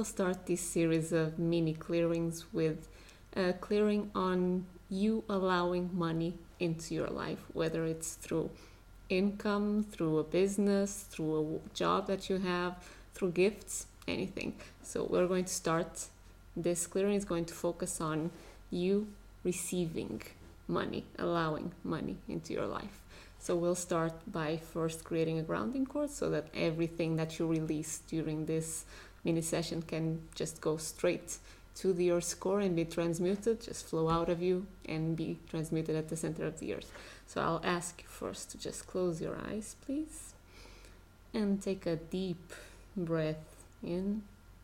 start this series of mini clearings with clearing on you allowing money into your life, whether it's through income, through a business, through a job that you have, through gifts, anything. So we're going to start. This clearing is going to focus on you receiving money, allowing money into your life. So we'll start by first creating a grounding cord so that everything that you release during this mini session can just go straight to the earth's core and be transmuted, just flow out of you and be transmuted at the center of the earth. So I'll ask you first to just close your eyes, please, and take a deep breath in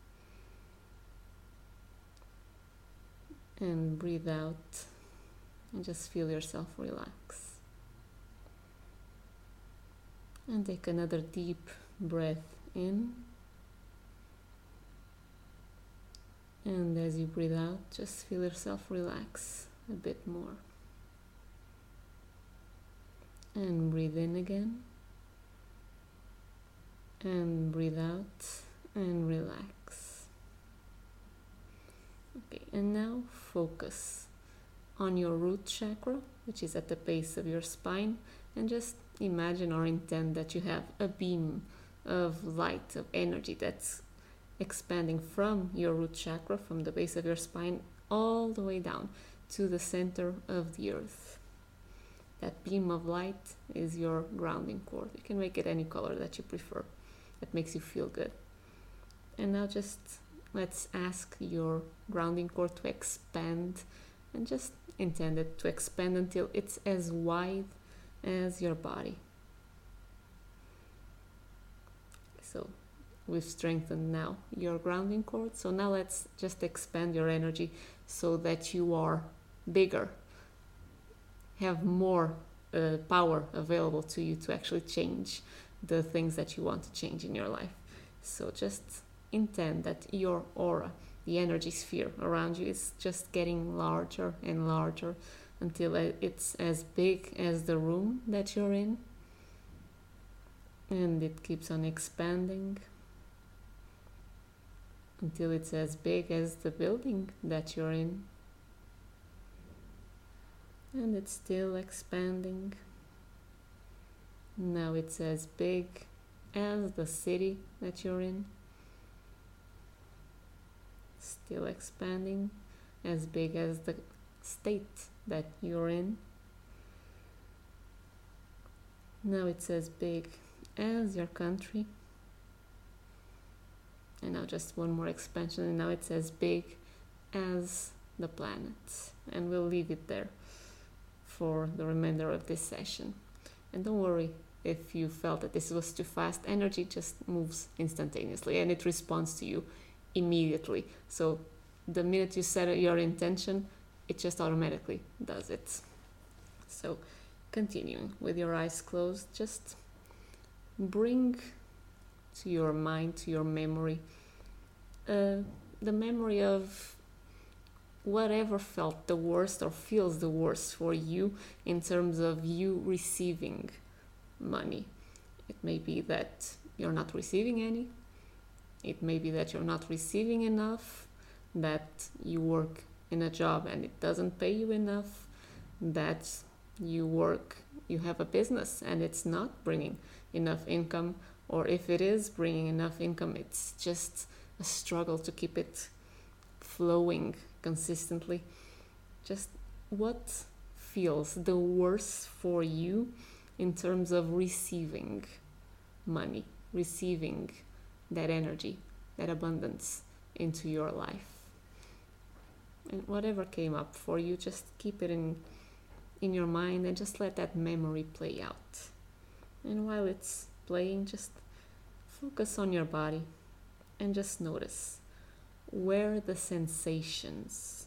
and breathe out, and just feel yourself relax. And take another deep breath in, and as you breathe out, just feel yourself relax a bit more. And breathe in again, and breathe out, and relax. Okay, and now focus on your root chakra, which is at the base of your spine, and just imagine or intend that you have a beam of light, of energy that's expanding from your root chakra, from the base of your spine, all the way down to the center of the earth. That beam of light is your grounding cord. You can make it any color that you prefer, that makes you feel good. And now just let's ask your grounding cord to expand, and just intend it to expand until it's as wide as your body. So we've strengthened now your grounding cord. So now let's just expand your energy so that you are bigger, have more power available to you to actually change the things that you want to change in your life. So just intend that your aura, the energy sphere around you, is just getting larger and larger until it's as big as the room that you're in, and it keeps on expanding until it's as big as the building that you're in, and it's still expanding. Now it's as big as the city that you're in, still expanding, as big as the state that you're in. Now it's as big as your country, and now just one more expansion, and now it's as big as the planet. And we'll leave it there for the remainder of this session. And don't worry if you felt that this was too fast. Energy just moves instantaneously and it responds to you immediately. So the minute you set your intention, it just automatically does it. So continuing with your eyes closed, just bring to your mind, to your memory, the memory of whatever felt the worst or feels the worst for you in terms of you receiving money. It may be that you're not receiving any. It may be that you're not receiving enough, that you work in a job and it doesn't pay you enough, that you have a business and it's not bringing enough income, or if it is bringing enough income, it's just a struggle to keep it flowing consistently. Just what feels the worst for you in terms of receiving money, receiving that energy, that abundance into your life. And whatever came up for you, just keep it in your mind and just let that memory play out. And while it's playing, just focus on your body and just notice where the sensations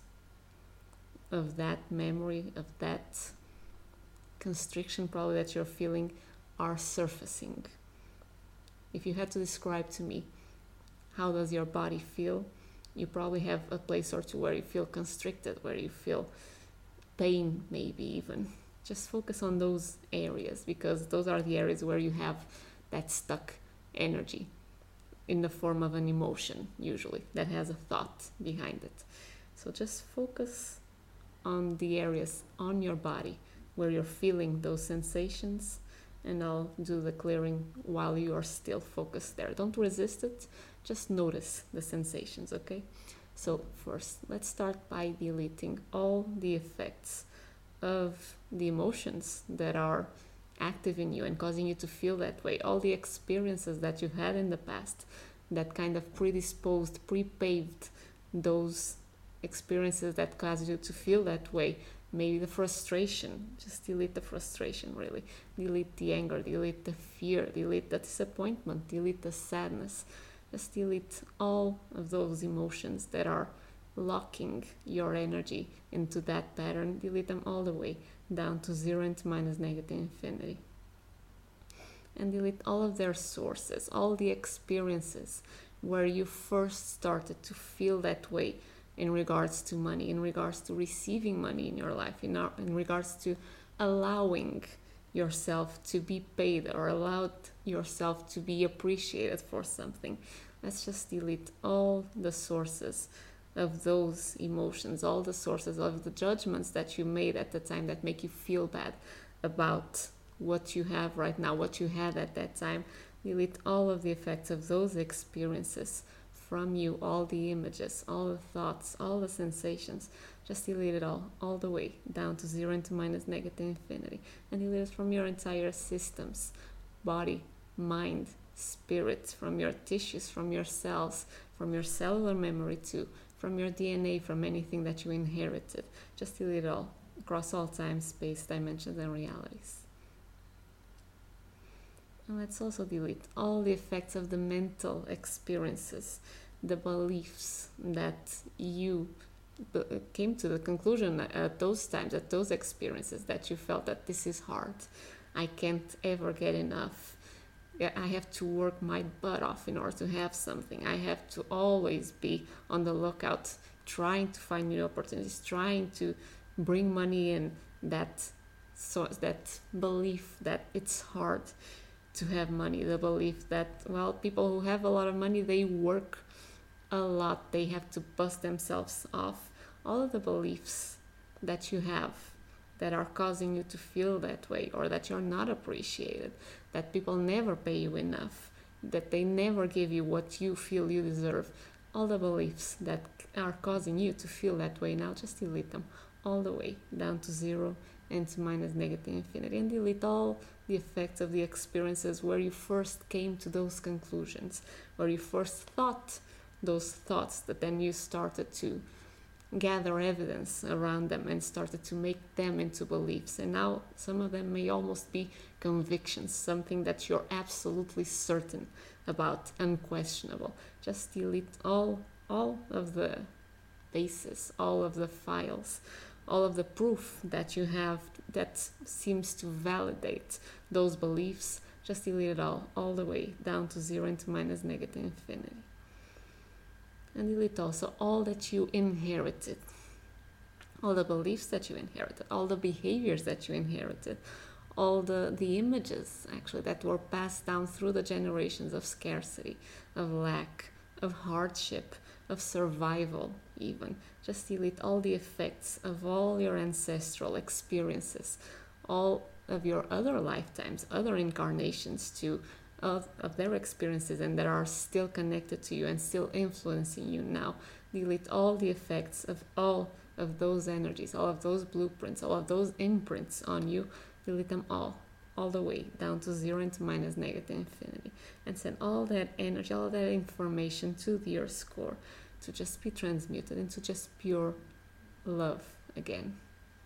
of that memory, of that constriction probably that you're feeling, are surfacing. If you had to describe to me how does your body feel, you probably have a place or two where you feel constricted, where you feel pain maybe even. Just focus on those areas, because those are the areas where you have that stuck energy. in the form of an emotion, usually, that has a thought behind it. So just focus on the areas on your body where you're feeling those sensations, and I'll do the clearing while you are still focused there. Don't resist it, just notice the sensations, okay? So first, let's start by deleting all the effects of the emotions that are active in you and causing you to feel that way, all the experiences that you've had in the past that kind of predisposed, pre-paved those experiences that caused you to feel that way. Maybe the frustration, just delete the frustration, really. Delete the anger, delete the fear, delete the disappointment, delete the sadness. Just delete all of those emotions that are locking your energy into that pattern. Delete them all the way down to 0 and to minus negative infinity. And delete all of their sources, all the experiences where you first started to feel that way in regards to money, in regards to receiving money in your life, in regards to allowing yourself to be paid or allowed yourself to be appreciated for something. Let's just delete all the sources of those emotions, all the sources of the judgments that you made at the time that make you feel bad about what you have right now, what you had at that time. Delete all of the effects of those experiences from you, all the images, all the thoughts, all the sensations. Just delete it all the way down to 0 and to minus negative infinity. And delete it from your entire systems, body, mind, spirit, from your tissues, from your cells, from your cellular memory too, from your DNA, from anything that you inherited. Just delete it all across all time, space, dimensions, and realities. And let's also delete all the effects of the mental experiences, the beliefs that you came to the conclusion at those times, at those experiences, that you felt that this is hard, I can't ever get enough, I have to work my butt off in order to have something, I have to always be on the lookout, trying to find new opportunities, trying to bring money in, that belief that it's hard to have money, the belief that, well, people who have a lot of money, they work a lot, they have to bust themselves off. All of the beliefs that you have that are causing you to feel that way, or that you're not appreciated, that people never pay you enough, that they never give you what you feel you deserve, all the beliefs that are causing you to feel that way now, just delete them all the way down to 0 and to minus negative infinity, and delete all the effects of the experiences where you first came to those conclusions, where you first thought those thoughts, that then you started to gather evidence around them and started to make them into beliefs. And now some of them may almost be convictions, something that you're absolutely certain about, unquestionable. Just delete all of the bases, all of the files, all of the proof that you have that seems to validate those beliefs. Just delete it all the way down to 0 and to minus negative infinity. And delete also all that you inherited, all the beliefs that you inherited, all the behaviors that you inherited, all the images actually that were passed down through the generations of scarcity, of lack, of hardship, of survival even. Just delete all the effects of all your ancestral experiences, all of your other lifetimes, other incarnations too, of their experiences, and that are still connected to you and still influencing you now. Delete all the effects of all of those energies, all of those blueprints, all of those imprints on you. Delete them all the way down to 0 and to minus negative infinity, and send all that energy, all that information to the Earth core to just be transmuted into just pure love again.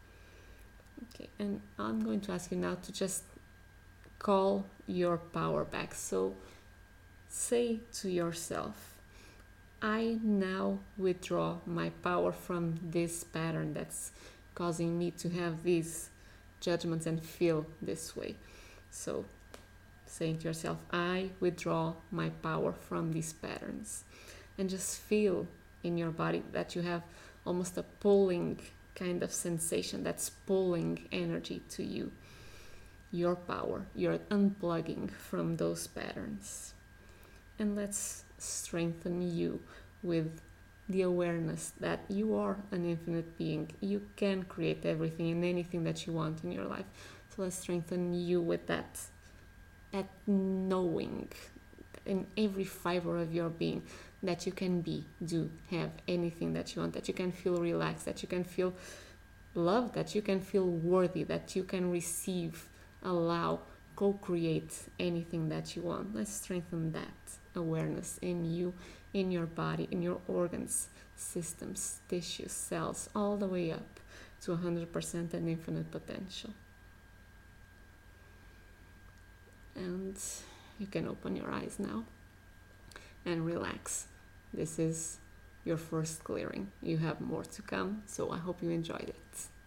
Okay, and I'm going to ask you now to just call your power back. So say to yourself, I now withdraw my power from this pattern that's causing me to have these judgments and feel this way. So saying to yourself, I withdraw my power from these patterns, and just feel in your body that you have almost a pulling kind of sensation that's pulling energy to you, your power. You're unplugging from those patterns. And let's strengthen you with the awareness that you are an infinite being. You can create everything and anything that you want in your life. So let's strengthen you with that knowing in every fiber of your being that you can be, do, have anything that you want, that you can feel relaxed, that you can feel loved, that you can feel worthy, that you can receive, allow, co-create anything that you want. Let's strengthen that awareness in you, in your body, in your organs, systems, tissues, cells, all the way up to 100% and infinite potential. And you can open your eyes now and relax. This is your first clearing. You have more to come, so I hope you enjoyed it.